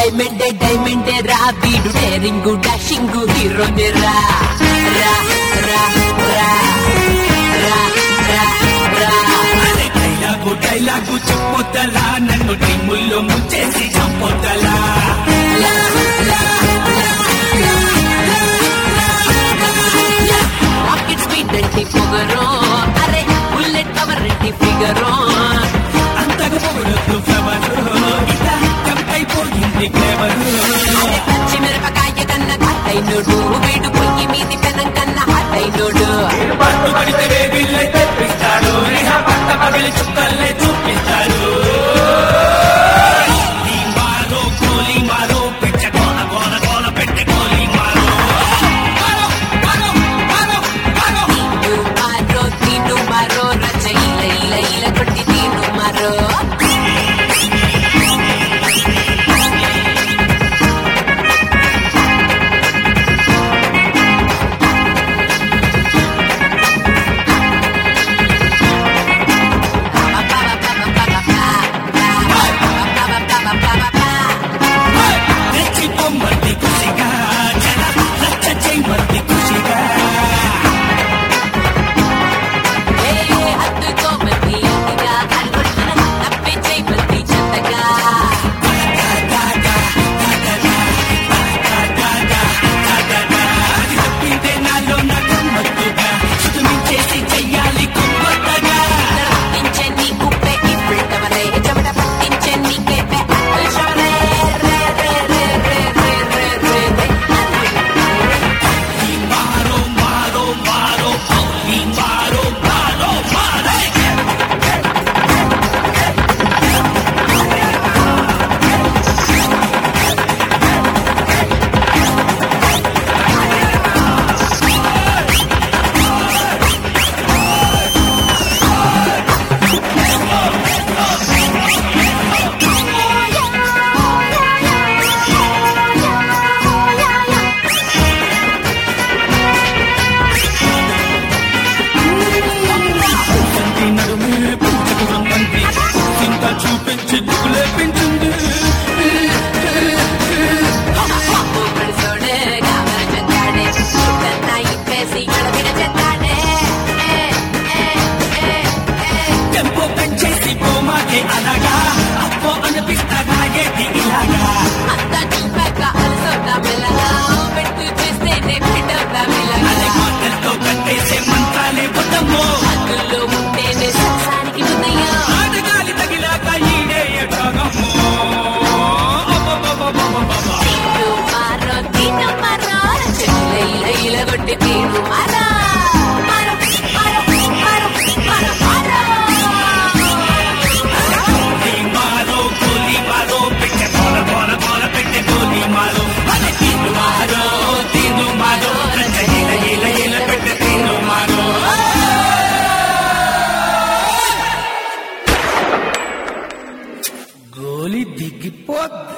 డైమండే రా వీడు డేరింగు డాషింగు హీరోనే రా రా రా రా రా రా రా డైలాగు చెప్పొద్దలా నన్ను డ్రీముల్లో ముంచేసి చంపొద్దలా రాకెట్ స్పీడ్ అంటే పొగరో అరే బుల్లెట్ పవర్ అంటే ఫిగరో అంతగా పొగడొద్దు ఫ్లవరు ఇట్లా కంపైపోయింది క్లేవరు పచ్చి మిరపకాయ కన్నా ఘాటైనోడు వీడు పొయ్యి మీది పెనం కన్నా హాటైనోడు పడితే వేగిల్లే తెప్పిస్తాడు పట్ట పగిలి చుక్కల్లే చూపిస్తాడు గోలీ మారో పిచ్చ గోల గోల గోల పెట్టే గోలీ మారో తీను మారో రచ ఇలా కొట్టి తీను మారో రెచ్చిపోమంది ఖుషిగా జన రచ్చ చేయమంది ఖుషిగా హత్తుకోమంది అతిగా అల్లుడిన తప్పించేమంది చెత్తగా అది తప్పిందే నాలో నా గమ్మత్తుగా సుతుమించేసి చెయ్యాలి కొమ్మత్తగా పట్టించే నీ కుప్పే ఇప్పుడు తవరే చెమట పట్టించే నీకే అల్షవరే రే రే రే రే రే రే రే రే మారో మారో మారో ఈ మారో మారో మారో నడుమే పూజకు రమ్మంది చింత చూపించి దిగులే పెంచింది పడిసోడే కావర చెందాడే చుట్టన్నా ఇప్పేసి గడపిన చెందాడే టెంపో పెంచేసి పోమాకే అలాగా అప్పో అనిపిస్తాగా ఏది ఇలాగా అంతా చూపాక అలసోట మెల్లగా పెట్టు చేస్తేనే పెట్టవుతా మెల్లగా అదే మాటలతో కట్టేసే మంత్రాలే వద్దమ్మో అందులో ఉంటేనే సరసానికి ఉదయం ఆటగాలి తగిలాక ఈడే ఎటాగమ్మో తీను మారో చెట్ల ఇలా కొట్టి తీను మారో మారో మారో మారో మారో మారో గోలీ మారో పిచ్చ గోల గోల గోల పెట్టే గోలీ మారో అదే తీను మారో రచ్చ ఇలా పెట్టే తీను మారో గోలి దిగిపోద్ది